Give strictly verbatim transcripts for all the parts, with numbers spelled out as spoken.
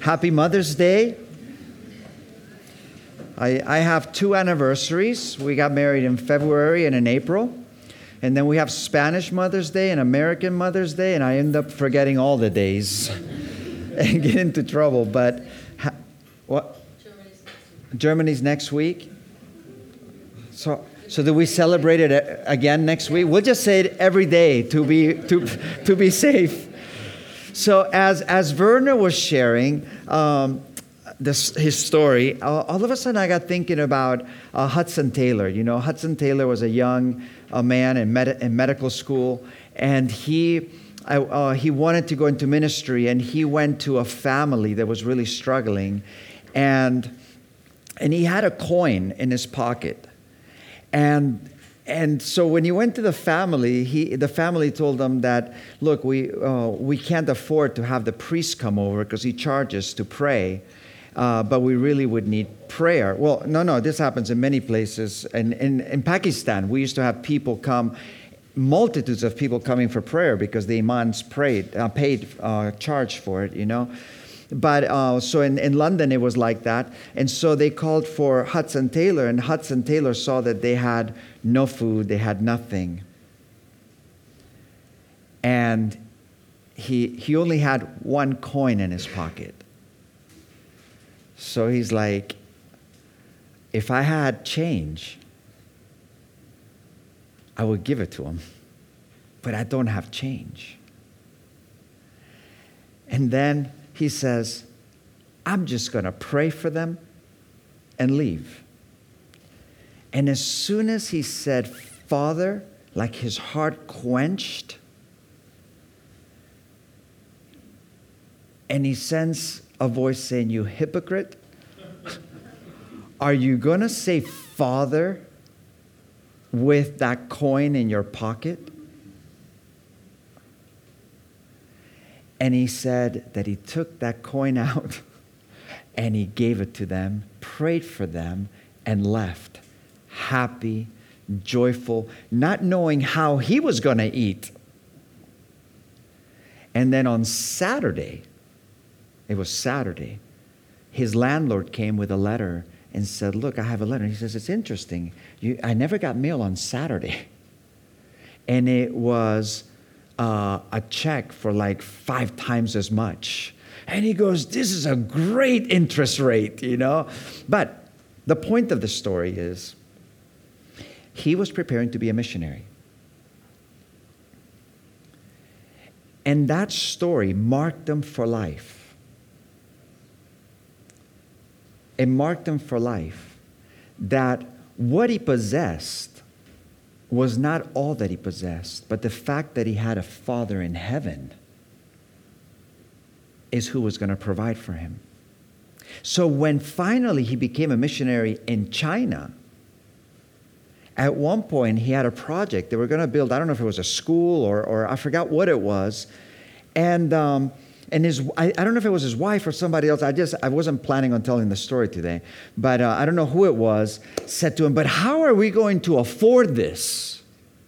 Happy Mother's Day. I, I have two anniversaries. We got married in February and in April. And then we have Spanish Mother's Day and American Mother's Day, and I end up forgetting all the days and get into trouble. But ha, what? Germany's next week. Germany's next week. So, so do we celebrate it again next week? We'll just say it every day to be to to be safe. So as as Werner was sharing um, this his story, uh, all of a sudden I got thinking about uh, Hudson Taylor. You know, Hudson Taylor was a young a man in, med- in medical school, and he uh, he wanted to go into ministry, and he went to a family that was really struggling, and and he had a coin in his pocket, and and so when he went to the family, he the family told him that, look, we uh, we can't afford to have the priest come over because he charges to pray. Uh, but we really would need prayer. Well, no, no, this happens in many places. And in, in Pakistan, we used to have people come, multitudes of people coming for prayer because the imams prayed, uh, paid, uh, charge for it, you know. But uh, so in, in London, it was like that. And so they called for Hudson Taylor, and Hudson Taylor saw that they had no food, they had nothing. And he he only had one coin in his pocket. So he's like, if I had change, I would give it to him. But I don't have change. And then he says, I'm just going to pray for them and leave. And as soon as he said, Father, like his heart quenched, and he sends a voice saying, you hypocrite, are you going to say Father with that coin in your pocket? And he said that he took that coin out and he gave it to them, prayed for them, and left happy, joyful, not knowing how he was going to eat. And then on Saturday, it was Saturday, his landlord came with a letter and said, look, I have a letter. And he says, it's interesting. You, I never got mail on Saturday. And it was uh, a check for like five times as much. And he goes, this is a great interest rate, you know. But the point of the story is he was preparing to be a missionary. And that story marked him for life. It marked him for life that what he possessed was not all that he possessed, but the fact that he had a Father in heaven is who was going to provide for him. So when finally he became a missionary in China, at one point he had a project. They were going to build, I don't know if it was a school or, or I forgot what it was. And um, and his, I, I don't know if it was his wife or somebody else. I just, I wasn't planning on telling the story today. But uh, I don't know who it was, said to him, but how are we going to afford this?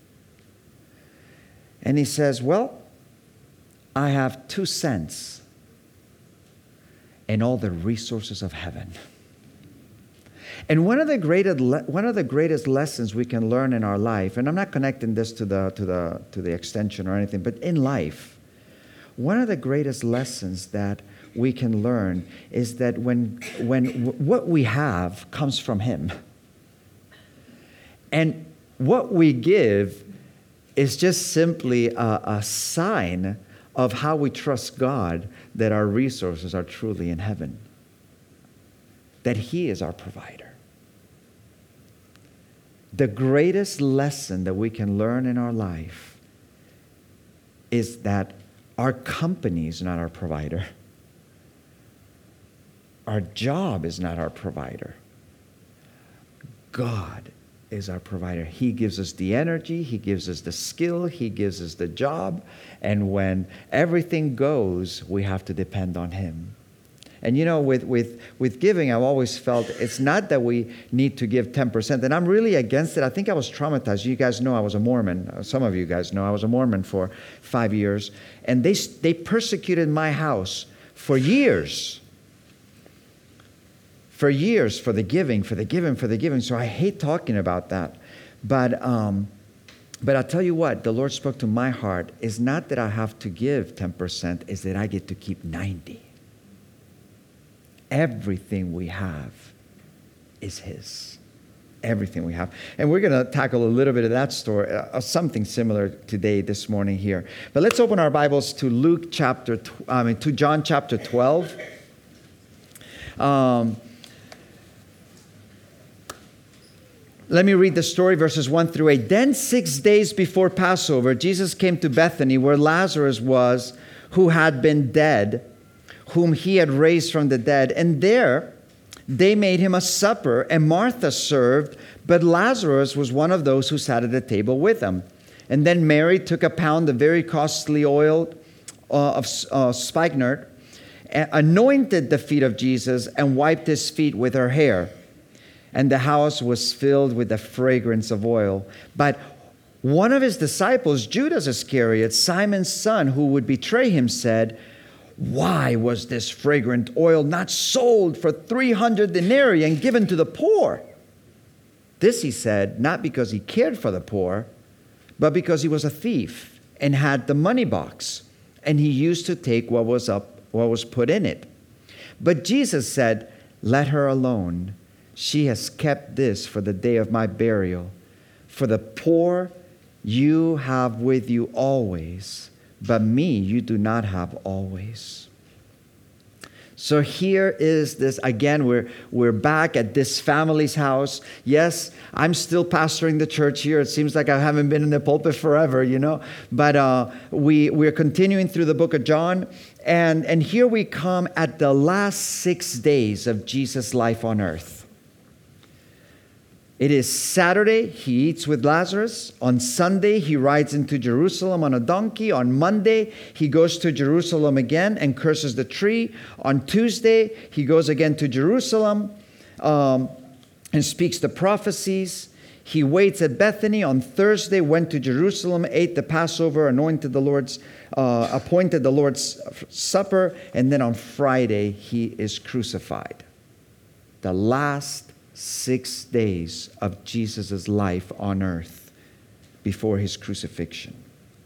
And he says, well, I have two cents and all the resources of heaven. And one of the greatest one of the greatest lessons we can learn in our life, and I'm not connecting this to the to the to the extension or anything, but in life, one of the greatest lessons that we can learn is that when when w- what we have comes from Him, and what we give is just simply a, a sign of how we trust God that our resources are truly in heaven, that He is our provider. The greatest lesson that we can learn in our life is that our company is not our provider. Our job is not our provider. God is our provider. He gives us the energy, He gives us the skill, He gives us the job, and when everything goes, we have to depend on Him. And you know, with, with, with giving, I've always felt it's not that we need to give ten percent. And I'm really against it. I think I was traumatized. You guys know I was a Mormon. Some of you guys know I was a Mormon for five years. And they, they persecuted my house for years. for years for the giving, for the giving, for the giving. So I hate talking about that. But um, but I'll tell you what, the Lord spoke to my heart is not that I have to give ten percent, is that I get to keep ninety. Everything we have is His. Everything we have. And we're going to tackle a little bit of that story, uh, something similar today, this morning here. But let's open our Bibles to Luke chapter, tw- I mean, to John chapter twelve. Um, let me read the story, verses one through eight. Then six days before Passover, Jesus came to Bethany, where Lazarus was, who had been dead, whom He had raised from the dead. And there they made Him a supper, and Martha served, but Lazarus was one of those who sat at the table with Him. And then Mary took a pound of very costly oil uh, of uh, spikenard, anointed the feet of Jesus, and wiped His feet with her hair. And the house was filled with the fragrance of oil. But one of His disciples, Judas Iscariot, Simon's son, who would betray Him, said, "Why was this fragrant oil not sold for three hundred denarii and given to the poor?" This He said, not because He cared for the poor, but because He was a thief and had the money box, and He used to take what was up, what was put in it. But Jesus said, "Let her alone. She has kept this for the day of my burial. For the poor you have with you always, but me you do not have always." So here is this, again, we're, we're back at this family's house. Yes, I'm still pastoring the church here. It seems like I haven't been in the pulpit forever, you know. But uh, we, we're continuing through the book of John. And, and here we come at the last six days of Jesus' life on earth. It is Saturday, He eats with Lazarus. On Sunday, He rides into Jerusalem on a donkey. On Monday, He goes to Jerusalem again and curses the tree. On Tuesday, He goes again to Jerusalem um, and speaks the prophecies. He waits at Bethany. On Thursday, went to Jerusalem, ate the Passover, anointed the Lord's, uh, appointed the Lord's Supper. And then on Friday, He is crucified. The last six days of Jesus' life on earth before His crucifixion.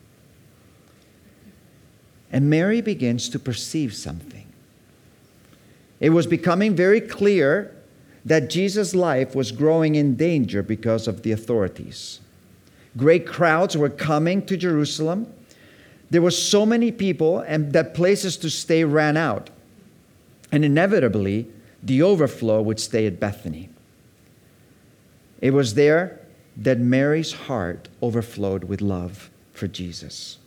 And Mary begins to perceive something. It was becoming very clear that Jesus' life was growing in danger because of the authorities. Great crowds were coming to Jerusalem. There were so many people, and that places to stay ran out. And inevitably, the overflow would stay at Bethany. It was there that Mary's heart overflowed with love for Jesus.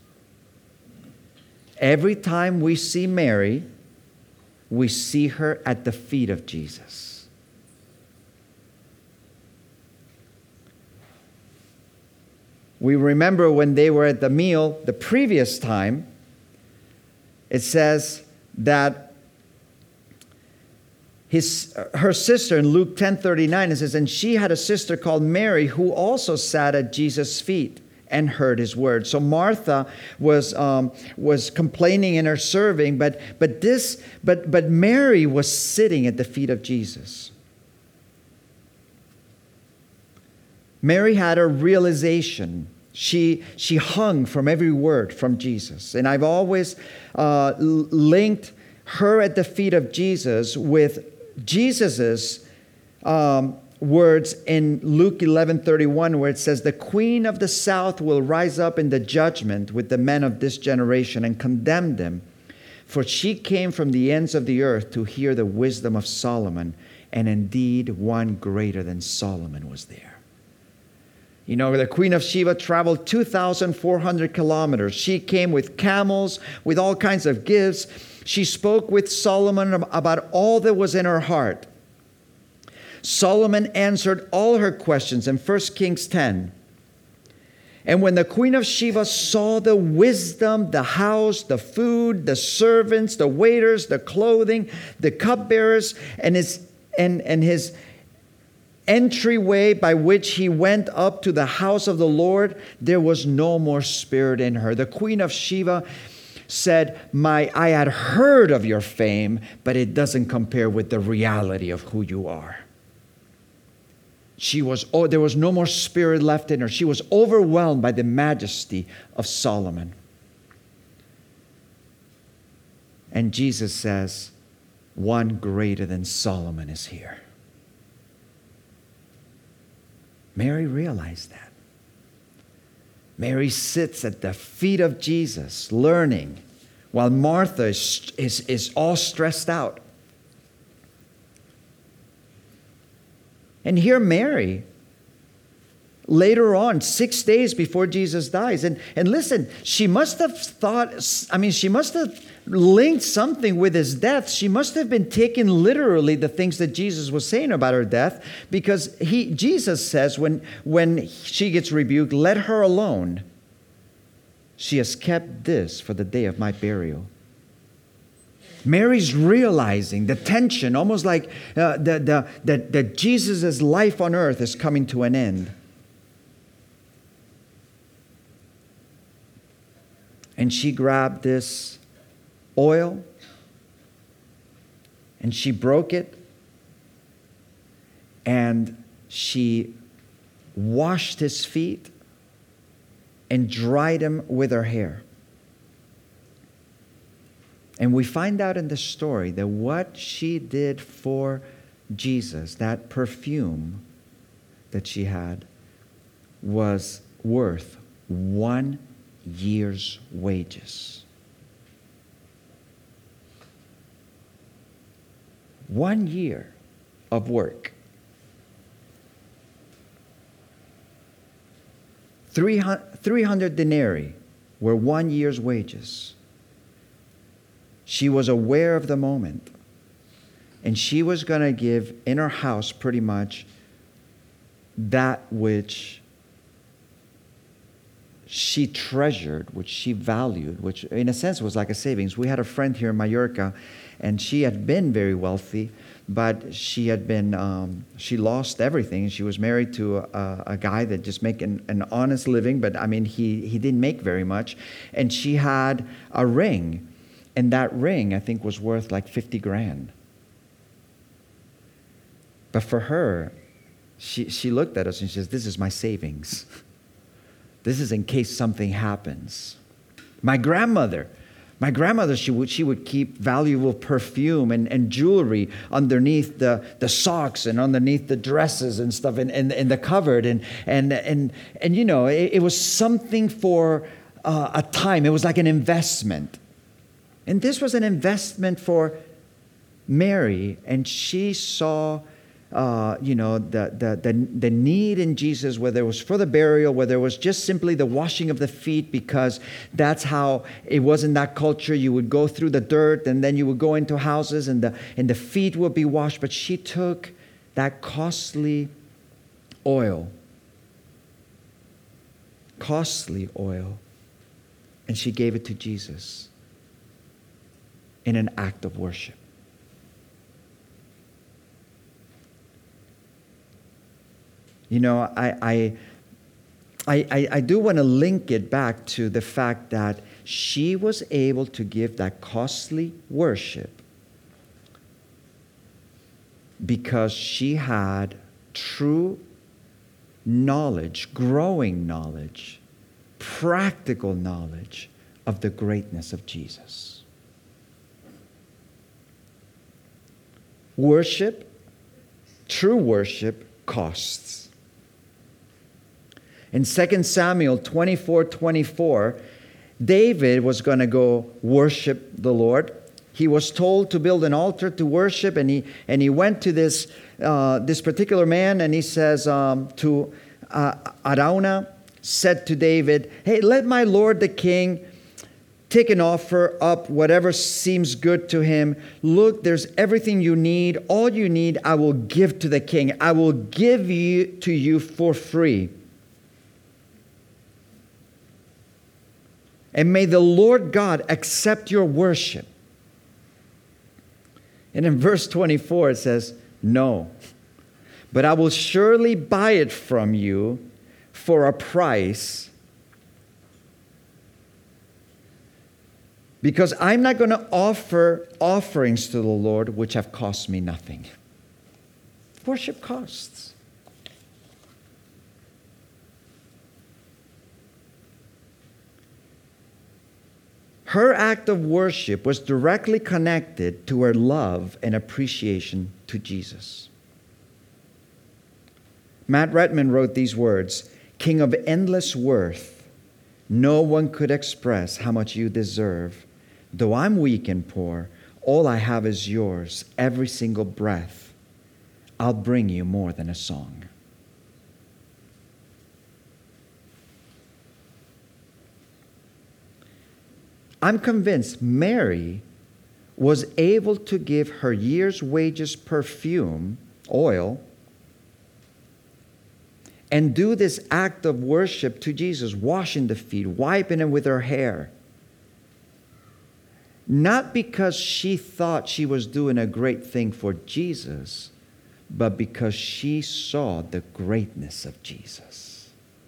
Every time we see Mary, we see her at the feet of Jesus. We remember when they were at the meal the previous time, it says that His, her sister, in Luke ten thirty-nine, it says, "And she had a sister called Mary who also sat at Jesus' feet and heard His word." So Martha was um, was complaining in her serving, but but this but but Mary was sitting at the feet of Jesus. Mary had a realization. She she hung from every word from Jesus, and I've always uh, linked her at the feet of Jesus with Jesus's um, words in Luke eleven thirty-one, where it says, "The queen of the south will rise up in the judgment with the men of this generation and condemn them. For she came from the ends of the earth to hear the wisdom of Solomon, and indeed one greater than Solomon was there." You know, the Queen of Sheba traveled two thousand four hundred kilometers. She came with camels, with all kinds of gifts. She spoke with Solomon about all that was in her heart. Solomon answered all her questions in First Kings ten. And when the Queen of Sheba saw the wisdom, the house, the food, the servants, the waiters, the clothing, the cupbearers, and his and, and his entryway by which he went up to the house of the Lord, there was no more spirit in her. The Queen of Sheba said, "My, I had heard of your fame, but it doesn't compare with the reality of who you are." She was, oh, there was no more spirit left in her. She was overwhelmed by the majesty of Solomon. And Jesus says, one greater than Solomon is here. Mary realized that. Mary sits at the feet of Jesus learning while Martha is, is, is all stressed out. And here Mary, later on, six days before Jesus dies. And, and listen, she must have thought, I mean, she must have linked something with his death. She must have been taking literally the things that Jesus was saying about her death, because he, Jesus says when, when she gets rebuked, "Let her alone. She has kept this for the day of my burial." Mary's realizing the tension, almost like uh, the, the, that, that Jesus' life on earth is coming to an end. And she grabbed this oil and she broke it and she washed his feet and dried him with her hair. And we find out in the story that what she did for Jesus, that perfume that she had, was worth one year's wages. One year of work. three hundred denarii were one year's wages. She was aware of the moment. And she was going to give in her house pretty much that which she treasured, which she valued, which in a sense was like a savings. We had a friend here in Mallorca, and she had been very wealthy, but she had been, um, she lost everything. She was married to a, a guy that just made an, an honest living, but I mean, he, he didn't make very much. And she had a ring. And that ring, I think, was worth like fifty grand. But for her, she, she looked at us and she says, "This is my savings. This is in case something happens." My grandmother, my grandmother, she would, she would keep valuable perfume and, and jewelry underneath the, the socks and underneath the dresses and stuff in, in, in the cupboard. And, and, and, and you know, it, it was something for uh, a time. It was like an investment. And this was an investment for Mary, and she saw, uh, you know, the, the the the need in Jesus, whether it was for the burial, whether it was just simply the washing of the feet, because that's how it was in that culture. You would go through the dirt, and then you would go into houses, and the and the feet would be washed. But she took that costly oil, costly oil, and she gave it to Jesus in an act of worship. You know, I I I, I do want to link it back to the fact that she was able to give that costly worship because she had true knowledge, growing knowledge, practical knowledge of the greatness of Jesus. Worship, true worship, costs. In Second Samuel twenty-four twenty-four, David was going to go worship the Lord. He was told to build an altar to worship, and he and he went to this uh, this particular man, and he says um, to uh, Araunah, said to David, "Hey, let my lord the king take an offer up, whatever seems good to him. Look, there's everything you need. All you need, I will give to the king. I will give you to you for free. And may the Lord God accept your worship." And in verse twenty-four, it says, "No, but I will surely buy it from you for a price Because I'm not going to offer offerings to the Lord which have cost me nothing. Worship costs. Her act of worship was directly connected to her love and appreciation to Jesus. Matt Redman wrote these words, "King of endless worth, no one could express how much you deserve. Though I'm weak and poor, all I have is yours. Every single breath, I'll bring you more than a song." I'm convinced Mary was able to give her year's wages perfume, oil, and do this act of worship to Jesus, washing the feet, wiping it with her hair. Not because she thought she was doing a great thing for Jesus, but because she saw the greatness of Jesus.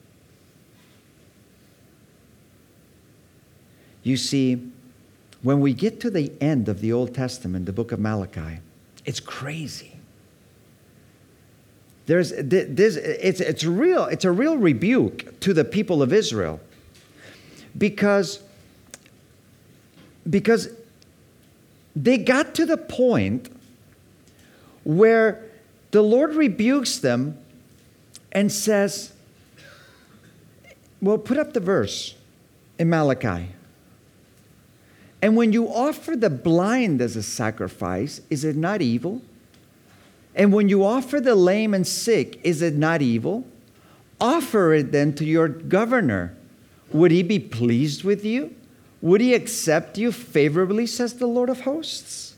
You see, when we get to the end of the Old Testament, the book of Malachi, it's crazy. There's, there's, it's, it's, real, it's a real rebuke to the people of Israel. Because, because they got to the point where the Lord rebukes them and says, well, put up the verse in Malachi. "And when you offer the blind as a sacrifice, is it not evil? And when you offer the lame and sick, is it not evil? Offer it then to your governor. Would he be pleased with you? Would he accept you favorably, says the Lord of hosts?"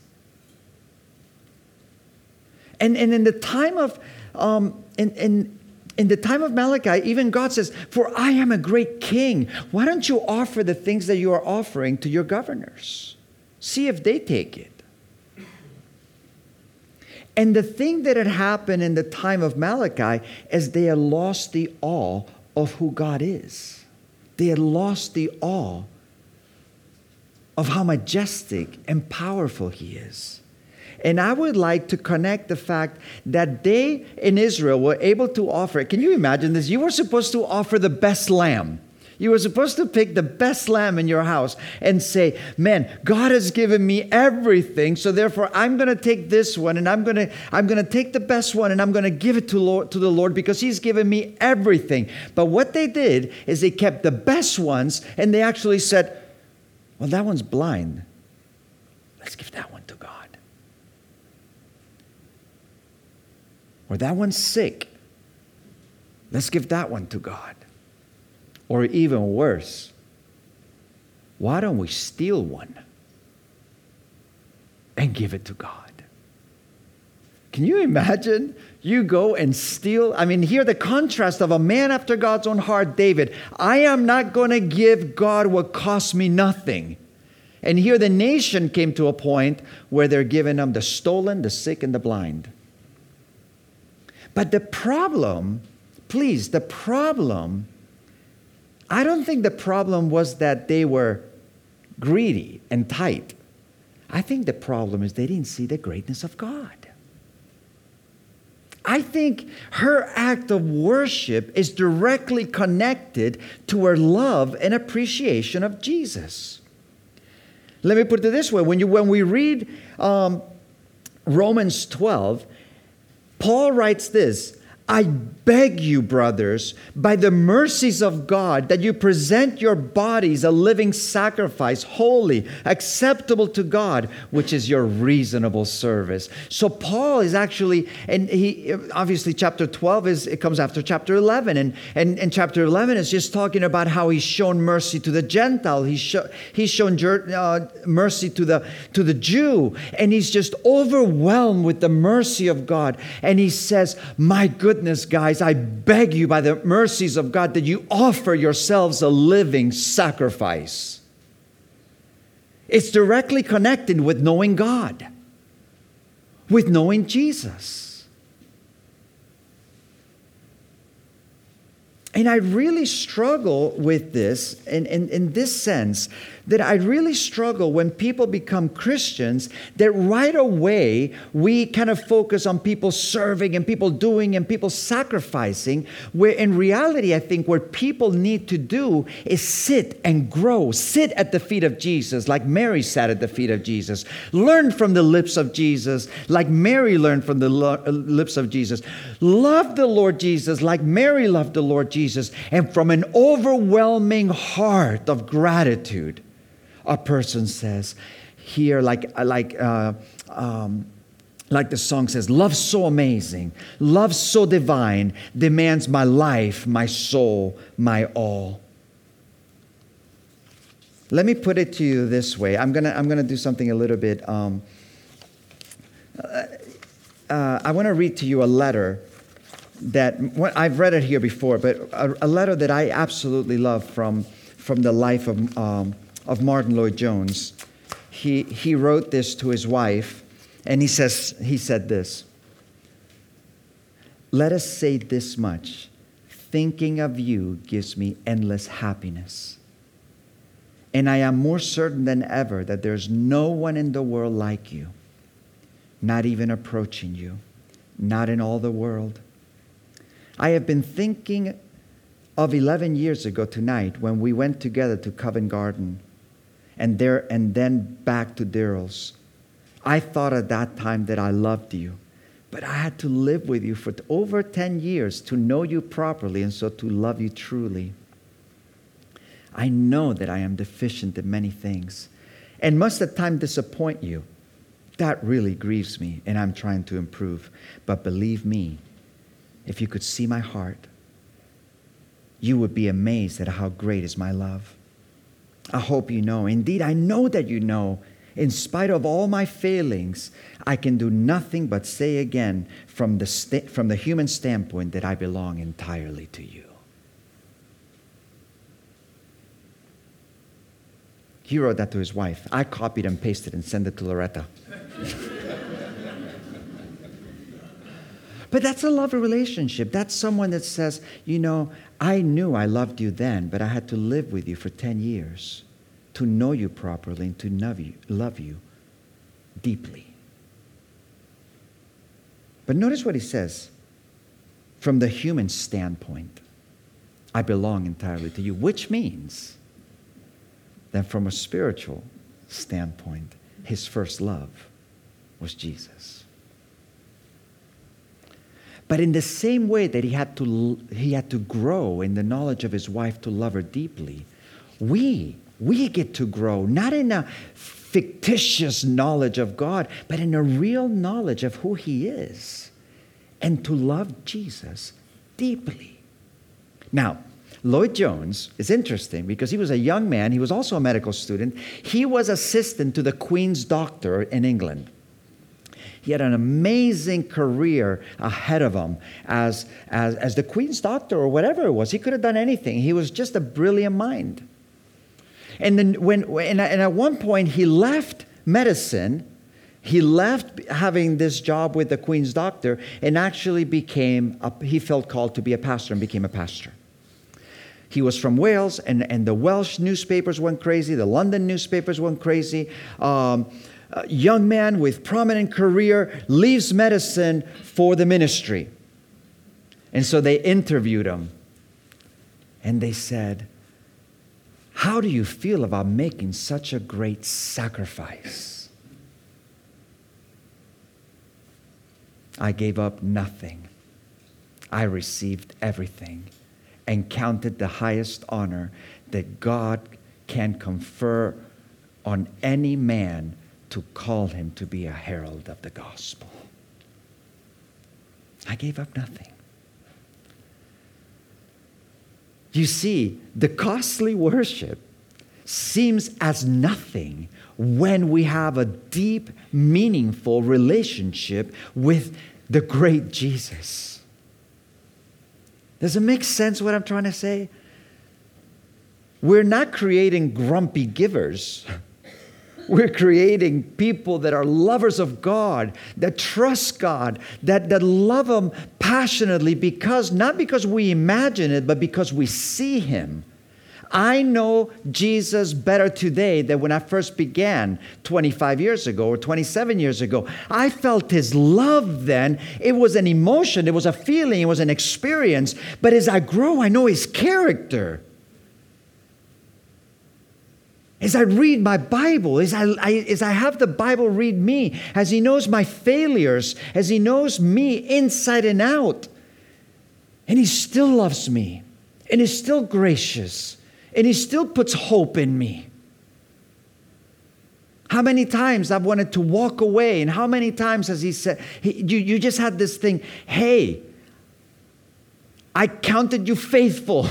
And, and in the time of um, in, in, in the time of Malachi, even God says, "For I am a great king. Why don't you offer the things that you are offering to your governors? See if they take it." And the thing that had happened in the time of Malachi is they had lost the awe of who God is. They had lost the awe of how majestic and powerful He is. And I would like to connect the fact that they in Israel were able to offer, can you imagine this? You were supposed to offer the best lamb. You were supposed to pick the best lamb in your house and say, "Man, God has given me everything, so therefore I'm going to take this one and I'm going to I'm going to take the best one and I'm going to give it to Lord, to the Lord because He's given me everything." But what they did is they kept the best ones and they actually said, "Well, that one's blind. Let's give that one to God." Or that one's sick. Let's give that one to God. Or even worse, why don't we steal one and give it to God? Can you imagine? You go and steal. I mean, hear the contrast of a man after God's own heart, David. I am not going to give God what costs me nothing. And here the nation came to a point where they're giving them the stolen, the sick, and the blind. But the problem, please, the problem, I don't think the problem was that they were greedy and tight. I think the problem is they didn't see the greatness of God. I think her act of worship is directly connected to her love and appreciation of Jesus. Let me put it this way. When, you, when we read um, Romans twelve, Paul writes this, "I beg you, brothers, by the mercies of God, that you present your bodies a living sacrifice, holy, acceptable to God, which is your reasonable service." So Paul is actually, and he obviously chapter twelve is it comes after chapter eleven, and and, and chapter eleven is just talking about how he's shown mercy to the Gentile, he's show, he's shown uh, mercy to the to the Jew, and he's just overwhelmed with the mercy of God, and he says, "My goodness, guys, I beg you by the mercies of God that you offer yourselves a living sacrifice." It's directly connected with knowing God, with knowing Jesus. And I really struggle with this in, in, in this sense, that I really struggle when people become Christians, that right away we kind of focus on people serving and people doing and people sacrificing, where in reality, I think what people need to do is sit and grow. Sit at the feet of Jesus, like Mary sat at the feet of Jesus. Learn from the lips of Jesus, like Mary learned from the lo- lips of Jesus. Love the Lord Jesus, like Mary loved the Lord Jesus. And from an overwhelming heart of gratitude, a person says here, like like uh, um, like the song says, love so amazing, love so divine, demands my life, my soul, my all. Let me put it to you this way. I'm gonna I'm gonna do something a little bit. Um, uh, uh, I want to read to you a letter that I've read it here before, but a, a letter that I absolutely love from from the life of. Um, of Martin Lloyd-Jones. He, he wrote this to his wife, and he says he said this, "Let us say this much, thinking of you gives me endless happiness. And I am more certain than ever that there's no one in the world like you, not even approaching you, not in all the world. I have been thinking of eleven years ago tonight when we went together to Covent Garden, and there and then back to Daryl's. I thought at that time that I loved you, but I had to live with you for over ten years to know you properly and so to love you truly. I know that I am deficient in many things and must at times disappoint you. That really grieves me, and I'm trying to improve. But believe me, if you could see my heart, you would be amazed at how great is my love. I hope you know. Indeed, I know that you know. In spite of all my failings, I can do nothing but say again from the sta- from the human standpoint that I belong entirely to you." He wrote that to his wife. I copied and pasted and sent it to Loretta. But that's a loving relationship. That's someone that says, you know, I knew I loved you then, but I had to live with you for ten years to know you properly and to love you, love you deeply. But notice what he says. From the human standpoint, I belong entirely to you, which means that from a spiritual standpoint, his first love was Jesus. But in the same way that he had to he had to grow in the knowledge of his wife to love her deeply, we we get to grow not in a fictitious knowledge of God, but in a real knowledge of who he is, and to love Jesus deeply. Now, Lloyd-Jones is interesting because he was a young man. He was also a medical student. He was assistant to the Queen's doctor in England. He had an amazing career ahead of him as, as, as the Queen's doctor or whatever it was. He could have done anything. He was just a brilliant mind. And then when, and at one point he left medicine, he left having this job with the Queen's doctor and actually became, a, he felt called to be a pastor and became a pastor. He was from Wales, and, and the Welsh newspapers went crazy. The London newspapers went crazy. Um, a young man with prominent career leaves medicine for the ministry. And so they interviewed him. And they said, "How do you feel about making such a great sacrifice?" "I gave up nothing. I received everything and counted the highest honor that God can confer on any man to call him to be a herald of the gospel. I gave up nothing." You see, the costly worship seems as nothing when we have a deep, meaningful relationship with the great Jesus. Does it make sense what I'm trying to say? We're not creating grumpy givers. We're creating people that are lovers of God, that trust God, that, that love Him passionately because, not because we imagine it, but because we see Him. I know Jesus better today than when I first began twenty-five years ago or twenty-seven years ago. I felt His love then. It was an emotion, it was a feeling, it was an experience. But as I grow, I know His character. As I read my Bible, as I, I, as I have the Bible read me, as He knows my failures, as He knows me inside and out. And He still loves me, and He's still gracious, and He still puts hope in me. How many times I've wanted to walk away, and how many times has He said, he, you, you just had this thing, hey, I counted you faithful.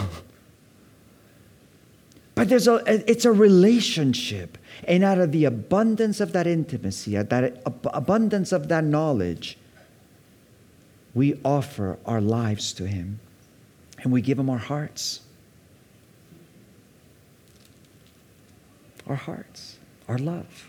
But there's a, it's a relationship. And out of the abundance of that intimacy, out of that abundance of that knowledge, we offer our lives to Him. And we give Him our hearts. Our hearts, our love,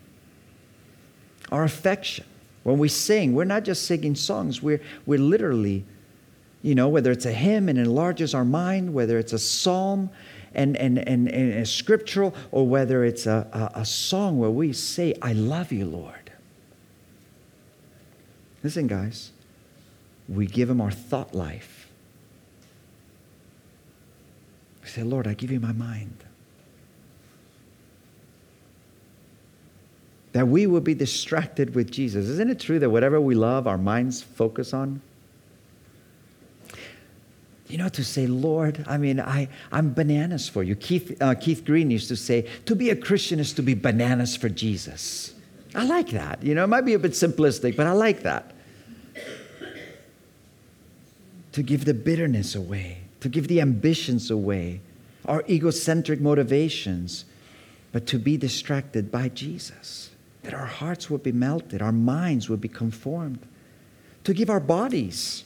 our affection. When we sing, we're not just singing songs. We're, we're literally, you know, whether it's a hymn and enlarges our mind, whether it's a psalm, And, and, and, and a scriptural, or whether it's a, a, a song where we say, I love you, Lord. Listen, guys, we give Him our thought life. We say, Lord, I give you my mind. That we will be distracted with Jesus. Isn't it true that whatever we love, our minds focus on? You know, to say, Lord, I mean, I, I'm bananas for you. Keith, uh, Keith Green used to say, to be a Christian is to be bananas for Jesus. I like that. You know, it might be a bit simplistic, but I like that. To give the bitterness away, to give the ambitions away, our egocentric motivations, but to be distracted by Jesus. That our hearts would be melted, our minds would be conformed. To give our bodies.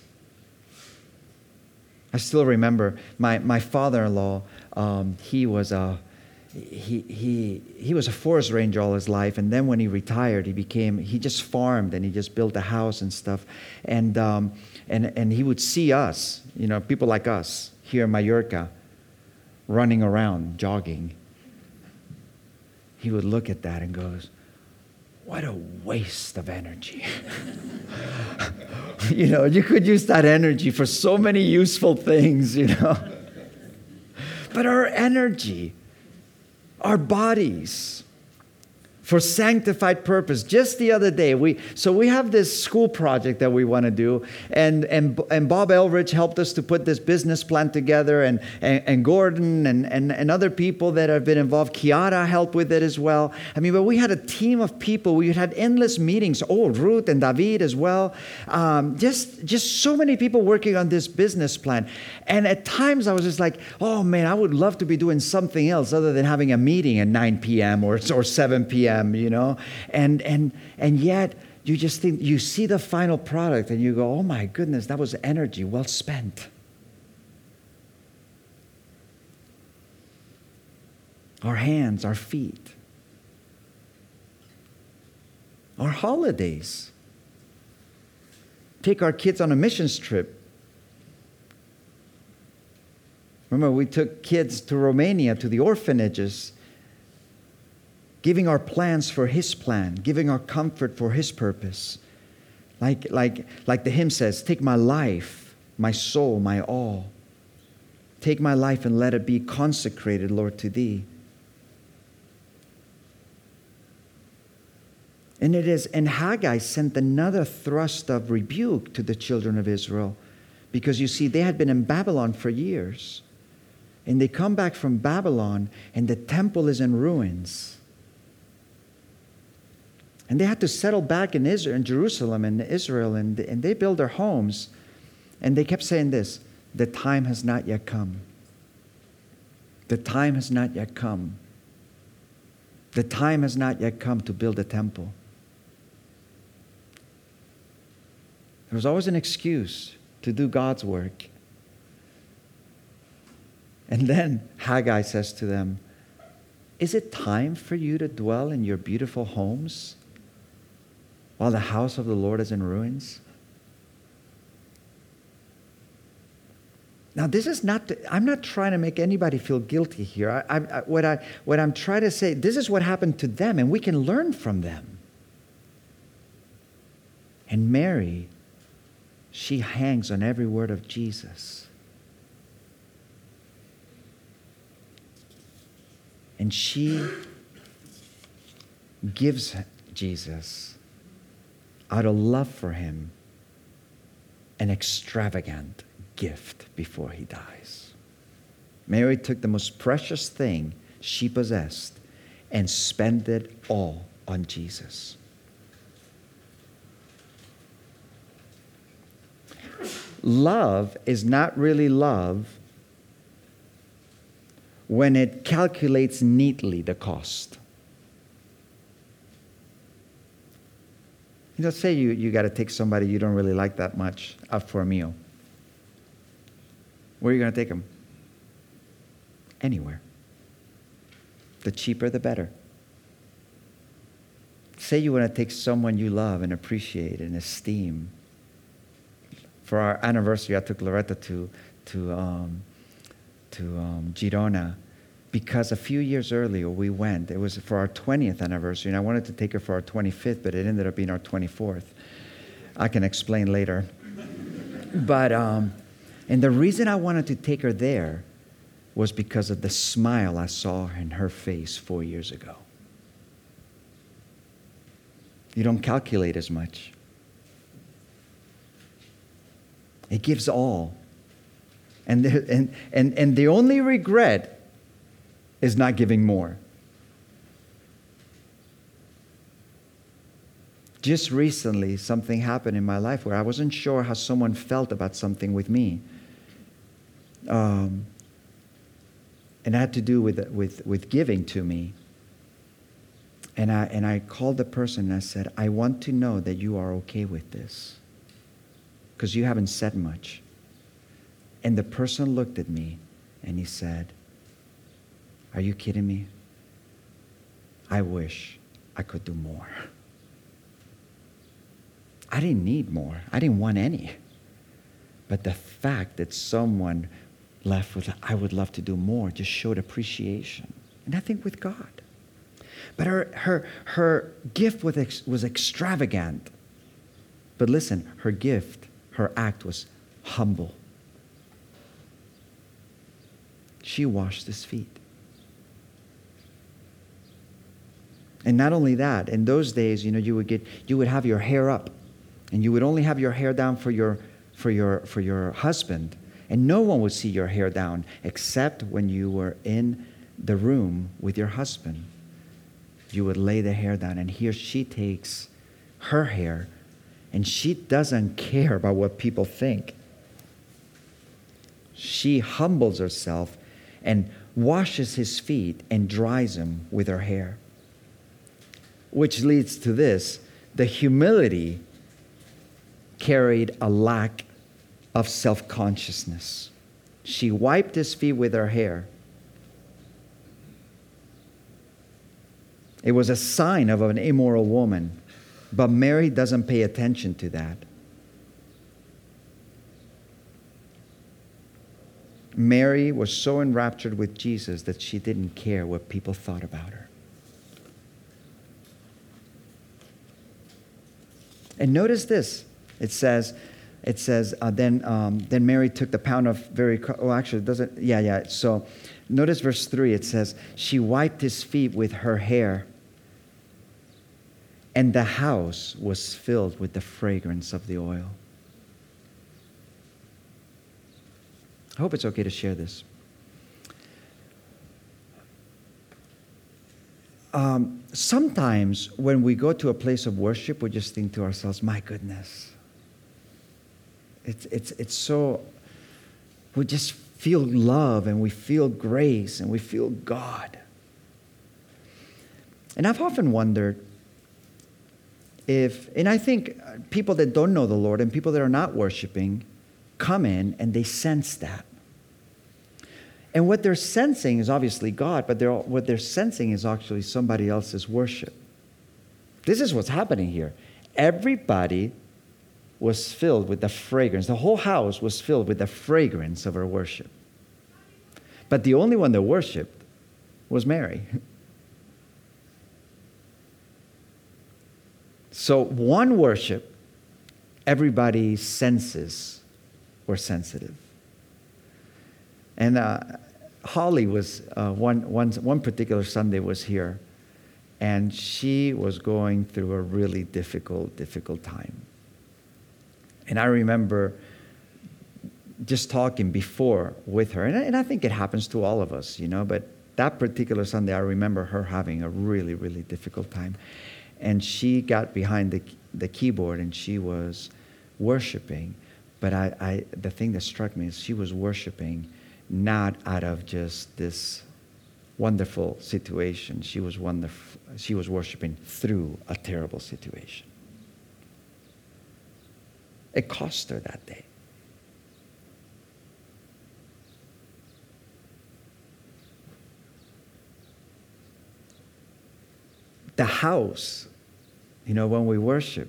I still remember my, my father-in-law, um, he was a he he he was a forest ranger all his life, and then when he retired, he became he just farmed and he just built a house and stuff, and um, and and he would see us, you know, people like us here in Mallorca, running around, jogging. He would look at that and goes, what a waste of energy. You know, you could use that energy for so many useful things, you know. But our energy, our bodies, for sanctified purpose. Just the other day, we so we have this school project that we want to do, and and and Bob Elridge helped us to put this business plan together, and and, and Gordon and, and and other people that have been involved. Kiara helped with it as well. I mean, but we had a team of people. We had endless meetings. Oh, Ruth and David as well. Um, just just so many people working on this business plan. And at times I was just like, oh man, I would love to be doing something else other than having a meeting at nine p.m. or or seven p.m. You know, and and and yet you just think, you see the final product and you go, oh my goodness, that was energy well spent. Our hands, our feet, our holidays. Take our kids on a missions trip. Remember, we took kids to Romania, to the orphanages, giving our plans for His plan, giving our comfort for His purpose. Like, like, like the hymn says, take my life, my soul, my all. Take my life and let it be consecrated, Lord, to Thee. And it is, and Haggai sent another thrust of rebuke to the children of Israel, because you see, they had been in Babylon for years. And they come back from Babylon, and the temple is in ruins. And they had to settle back in Israel, in Jerusalem and Israel, and, and they built their homes. And they kept saying this, the time has not yet come. The time has not yet come. The time has not yet come to build a temple. There was always an excuse to do God's work. And then Haggai says to them, Is it time for you to dwell in your beautiful homes while the house of the Lord is in ruins? Now, this is not, to, I'm not trying to make anybody feel guilty here. I, I, I, what, I, what I'm trying to say, this is what happened to them, and we can learn from them. And Mary, she hangs on every word of Jesus. And she gives Jesus, out of love for him, an extravagant gift before he dies. Mary took the most precious thing she possessed and spent it all on Jesus. Love is not really love when it calculates neatly the cost. You know, say you, you got to take somebody you don't really like that much out for a meal. Where are you going to take them? Anywhere. The cheaper, the better. Say you want to take someone you love and appreciate and esteem. For our anniversary, I took Loretta to to um, to um, Girona because a few years earlier we went. It was for our twentieth anniversary, and I wanted to take her for our twenty-fifth, but it ended up being our twenty-fourth. I can explain later. But um, and the reason I wanted to take her there was because of the smile I saw in her face four years ago. You don't calculate as much. It gives all. And the, and, and, and the only regret is not giving more. Just recently, something happened in my life where I wasn't sure how someone felt about something with me. Um, and it had to do with, with, with giving to me. And I, and I called the person and I said, I want to know that you are okay with this, because you haven't said much. And the person looked at me and he said, are you kidding me? I wish I could do more. I didn't need more. I didn't want any. But the fact that someone left with, I would love to do more, just showed appreciation. And I think with God. But her, her, her gift was, ex, was extravagant. But listen, her gift, her act was humble. She washed his feet. And not only that, in those days, you know, you would get, you would have your hair up, and you would only have your hair down for your, for your, for your husband, and no one would see your hair down except when you were in the room with your husband. You would lay the hair down, and here she takes her hair, and she doesn't care about what people think. She humbles herself and washes his feet and dries them with her hair. Which leads to this: the humility carried a lack of self-consciousness. She wiped his feet with her hair. It was a sign of an immoral woman, but Mary doesn't pay attention to that. Mary was so enraptured with Jesus that she didn't care what people thought about her. And notice this. It says, it says, uh, then um, then Mary took the pound of very, oh, actually, it doesn't, yeah, yeah. So notice verse three. It says, she wiped his feet with her hair, and the house was filled with the fragrance of the oil. I hope it's okay to share this. Um, sometimes when we go to a place of worship, we just think to ourselves, my goodness, it's, it's, it's so, we just feel love and we feel grace and we feel God. And I've often wondered if, and I think people that don't know the Lord and people that are not worshiping come in and they sense that. And what they're sensing is obviously God, but they're, what they're sensing is actually somebody else's worship. This is what's happening here. Everybody was filled with the fragrance. The whole house was filled with the fragrance of her worship. But the only one that worshiped was Mary. So one worship, everybody's senses were sensitive. And uh, Holly was, uh, one, one, one particular Sunday was here, and she was going through a really difficult, difficult time. And I remember just talking before with her, and I, and I think it happens to all of us, you know, but that particular Sunday, I remember her having a really, really difficult time. And she got behind the, the keyboard, and she was worshiping. But I, I, the thing that struck me is she was worshiping not out of just this wonderful situation. She was wonderful. She was worshiping through a terrible situation. It cost her that day. The house, you know, when we worship,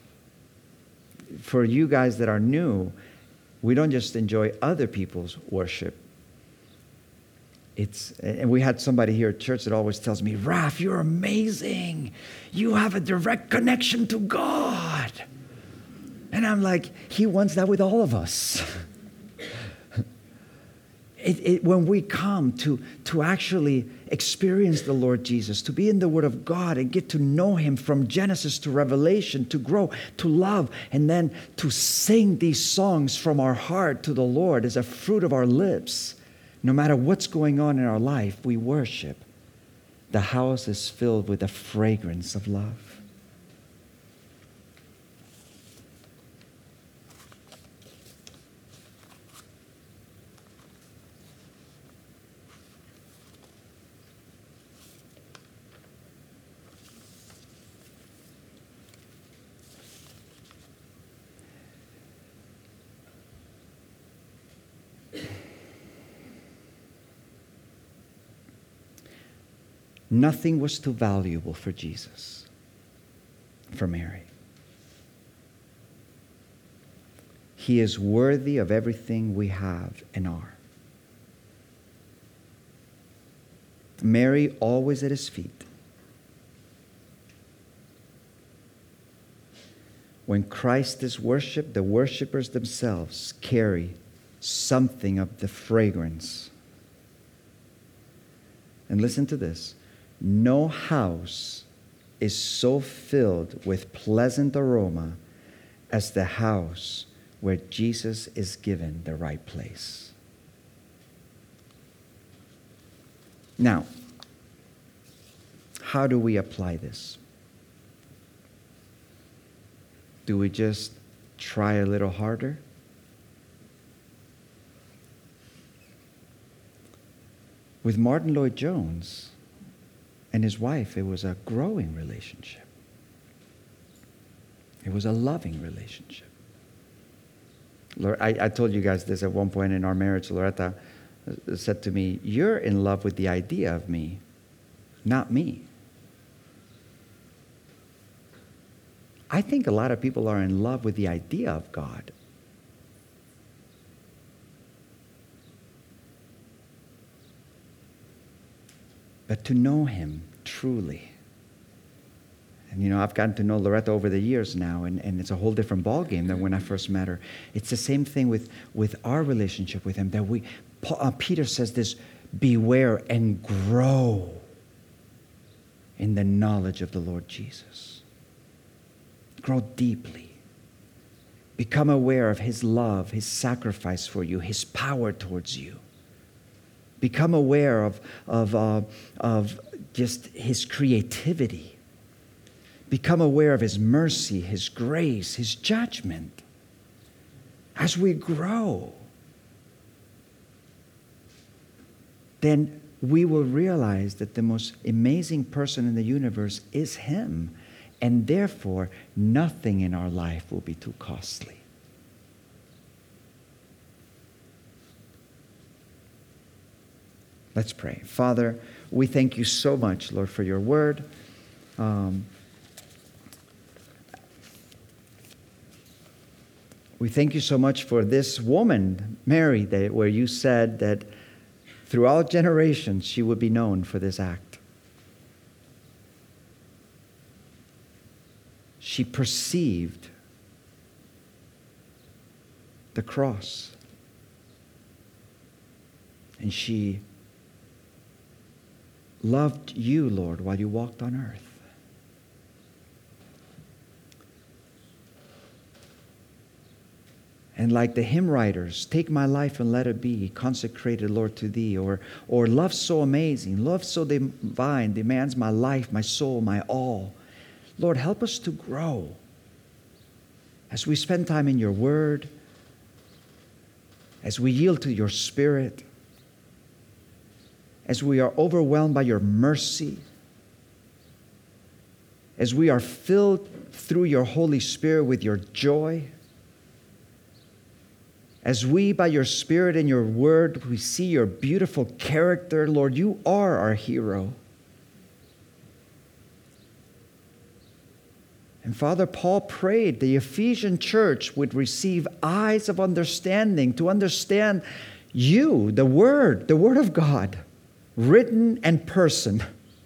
for you guys that are new, we don't just enjoy other people's worship. It's, and we had somebody here at church that always tells me, Raph, you're amazing. You have a direct connection to God. And I'm like, he wants that with all of us. It, it, when we come to, to actually experience the Lord Jesus, to be in the Word of God and get to know Him from Genesis to Revelation, to grow, to love, and then to sing these songs from our heart to the Lord as a fruit of our lips. No matter what's going on in our life, we worship. The house is filled with the fragrance of love. Nothing was too valuable for Jesus, for Mary. He is worthy of everything we have and are. Mary always at His feet. When Christ is worshipped, the worshipers themselves carry something of the fragrance. And listen to this. No house is so filled with pleasant aroma as the house where Jesus is given the right place. Now, how do we apply this? Do we just try a little harder? With Martin Lloyd-Jones and his wife, it was a growing relationship. It was a loving relationship. I, I told you guys this at one point in our marriage. Loretta said to me, "You're in love with the idea of me, not me." I think a lot of people are in love with the idea of God. But to know Him truly. And you know, I've gotten to know Loretta over the years now, and, and it's a whole different ballgame than when I first met her. It's the same thing with, with our relationship with Him, that we, Paul, uh, Peter says this, beware and grow in the knowledge of the Lord Jesus. Grow deeply. Become aware of His love, His sacrifice for you, His power towards you. Become aware of, of, uh, of just His creativity. Become aware of His mercy, His grace, His judgment. As we grow, then we will realize that the most amazing person in the universe is Him, and therefore nothing in our life will be too costly. Let's pray. Father, we thank you so much, Lord, for your word. Um, we thank you so much for this woman, Mary, that, where you said that throughout generations she would be known for this act. She perceived the cross. And she loved you, Lord, while you walked on earth. And like the hymn writers, take my life and let it be consecrated, Lord, to thee. Or, or love so amazing, love so divine, demands my life, my soul, my all. Lord, help us to grow as we spend time in your word, as we yield to your Spirit, as we are overwhelmed by your mercy, as we are filled through your Holy Spirit with your joy, as we, by your Spirit and your word, we see your beautiful character. Lord, you are our hero. And Father, Paul prayed the Ephesian church would receive eyes of understanding to understand you, the Word, the Word of God, written and person.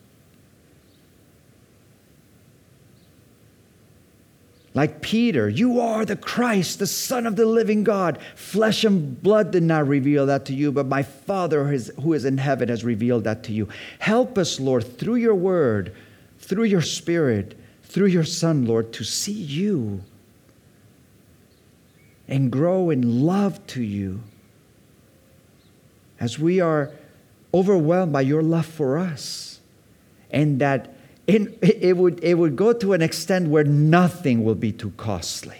Like Peter, you are the Christ, the Son of the living God. Flesh and blood did not reveal that to you, but my Father who is in heaven has revealed that to you. Help us, Lord, through your word, through your Spirit, through your Son, Lord, to see you and grow in love to you as we are overwhelmed by your love for us, and that In, it, would, it would go to an extent where nothing will be too costly.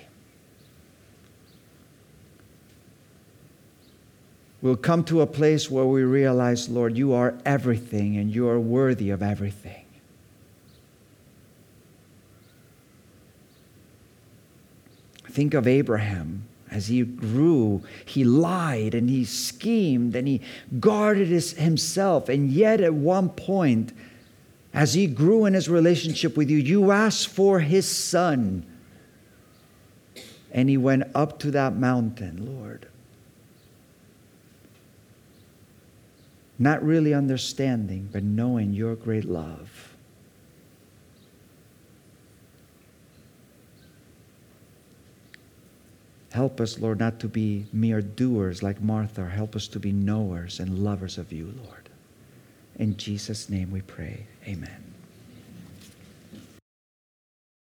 We'll come to a place where we realize, Lord, you are everything and you are worthy of everything. Think of Abraham. As he grew, he lied and he schemed and he guarded his, himself. And yet at one point, as he grew in his relationship with you, you asked for his son. And he went up to that mountain, Lord. Not really understanding, but knowing your great love. Help us, Lord, not to be mere doers like Martha. Help us to be knowers and lovers of you, Lord. In Jesus' name we pray. Amen.